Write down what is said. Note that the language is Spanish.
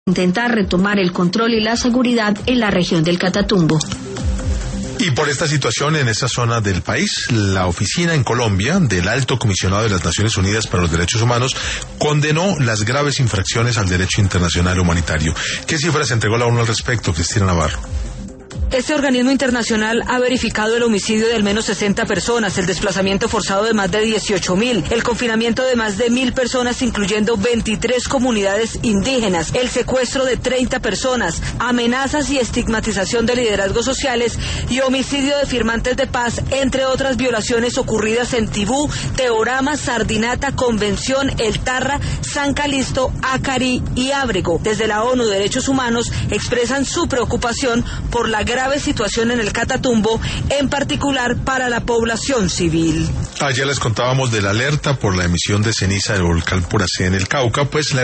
intentar retomar el control y la seguridad en la región del Catatumbo. Y por esta situación en esa zona del país, la oficina en Colombia del Alto Comisionado de las Naciones Unidas para los Derechos Humanos condenó las graves infracciones al derecho internacional humanitario. ¿Qué cifras entregó la ONU al respecto, Cristina Navarro? Este organismo internacional ha verificado el homicidio de al menos 60 personas, el desplazamiento forzado de más de 18.000, el confinamiento de más de 1.000 personas, incluyendo 23 comunidades indígenas, el secuestro de 30 personas, amenazas y estigmatización de liderazgos sociales y homicidio de firmantes de paz, entre otras violaciones ocurridas en Tibú, Teorama, Sardinata, Convención, El Tarra, San Calixto, Acari y Ábrego. Desde la ONU Derechos Humanos expresan su preocupación por la grave situación en el Catatumbo, en particular para la población civil. Ayer les contábamos de la alerta por la emisión de ceniza del volcán Puracé en el Cauca, pues la